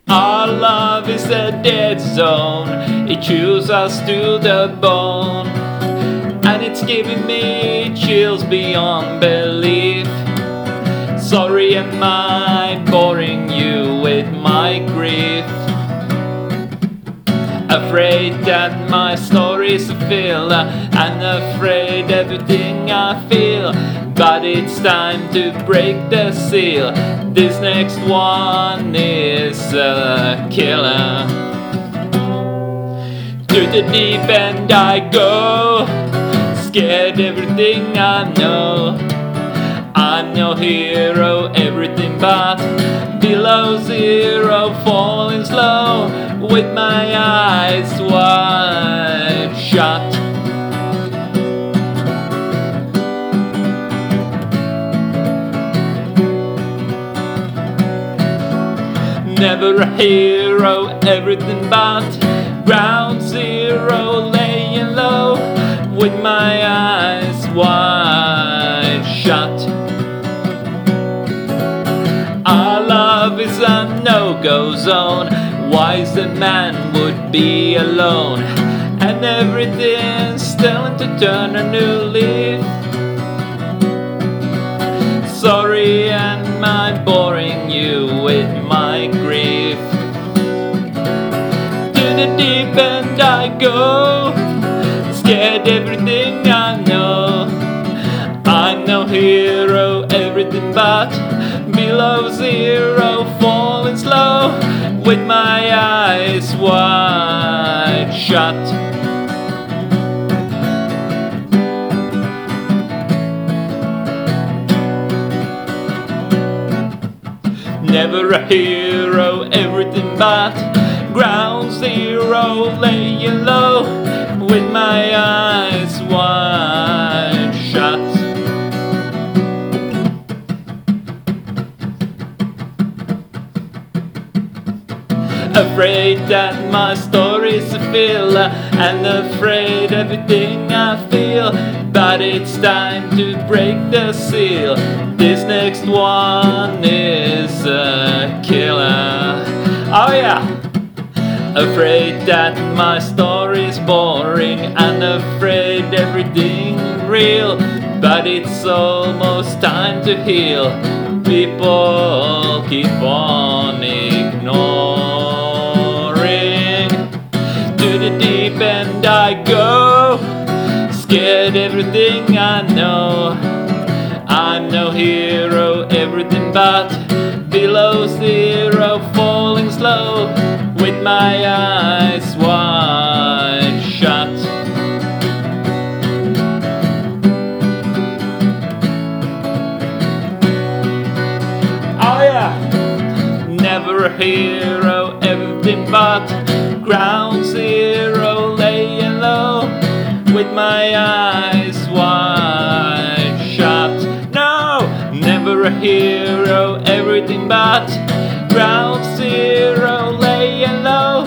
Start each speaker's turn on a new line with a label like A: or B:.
A: Our love is a dead zone, it chews us to the bone, and it's giving me chills beyond belief. Sorry, am I boring you with my grief? Afraid that my story's a fill, and afraid everything I feel. But it's time to break the seal. This next one is a killer. To the deep end I go, scared everything I know. I'm no hero, everything but below zero, falling slow with my eyes wide shut. Never a hero, everything but ground zero, laying low with my eyes wide shut. Our love is a no-go zone. Wise a man would be alone, and everything's telling to turn a new leaf. Sorry, am I boring you with my grief? To the deep end I go, scared everything I know. I'm no hero, everything but below zero, falling slow with my eyes wide shut. Never a hero, everything but ground zero, laying low with my eyes wide shut. Afraid that my story's a fill, and afraid everything I feel. But it's time to break the seal. This next one is a killer. Oh yeah! Afraid that my story's boring, and afraid everything real. But it's almost time to heal. People keep on ignoring. To the deep end I go, scared everything I know. I'm no hero, everything but below zero, falling slow with my eyes wide shut. Oh yeah! Never a hero, everything but ground zero, laying low with my eyes wide shut. No, never a hero, everything but ground zero, laying low